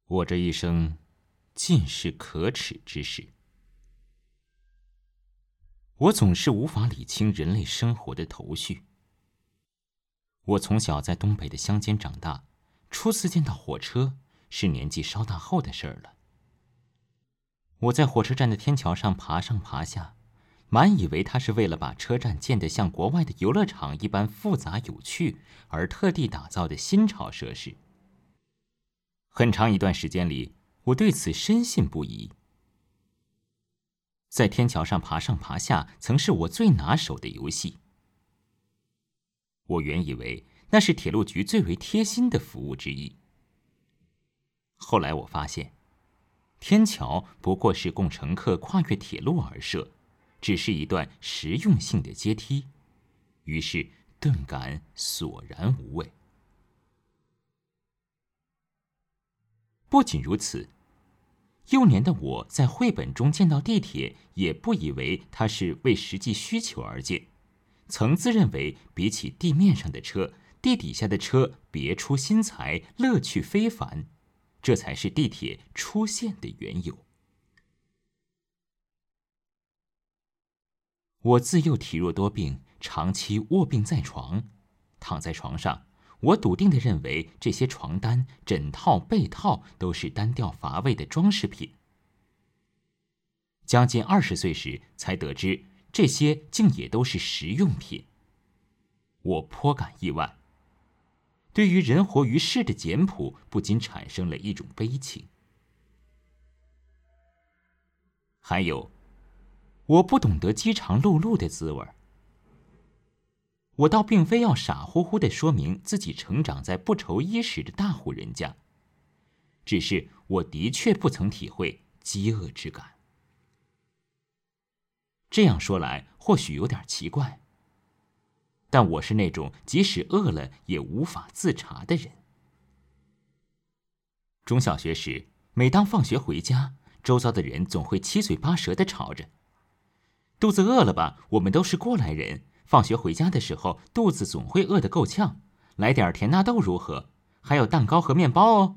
我这一生尽是可耻之事。我总是无法理清人类生活的头绪。我从小在东北的乡间长大，初次见到火车是年纪稍大后的事儿了。我在火车站的天桥上爬上爬下，满以为它是为了把车站建得像国外的游乐场一般复杂有趣而特地打造的新潮设施。很长一段时间里，我对此深信不疑。在天桥上爬上爬下曾是我最拿手的游戏。我原以为那是铁路局最为贴心的服务之一。后来我发现，天桥不过是供乘客跨越铁路而设，只是一段实用性的阶梯，于是顿感索然无味。不仅如此，幼年的我在绘本中见到地铁，也不以为它是为实际需求而建，曾自认为比起地面上的车，地底下的车别出心裁，乐趣非凡，这才是地铁出现的缘由。我自幼体弱多病，长期卧病在床，躺在床上，我笃定地认为这些床单、枕套、被套都是单调乏味的装饰品。将近20岁时，才得知这些竟也都是实用品。我颇感意外，对于人活于世的简朴，不禁产生了一种悲情。还有，我不懂得饥肠辘辘的滋味。我倒并非要傻乎乎地说明自己成长在不愁衣食的大户人家，只是我的确不曾体会饥饿之感。这样说来或许有点奇怪，但我是那种即使饿了也无法自查的人。中小学时，每当放学回家，周遭的人总会七嘴八舌地吵着：肚子饿了吧？我们都是过来人，放学回家的时候，肚子总会饿得够呛，来点甜纳豆如何？还有蛋糕和面包哦。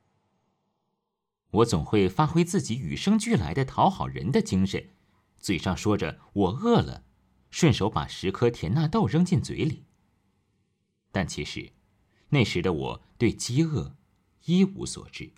我总会发挥自己与生俱来的讨好人的精神，嘴上说着我饿了，顺手把10颗甜纳豆扔进嘴里。但其实，那时的我对饥饿一无所知。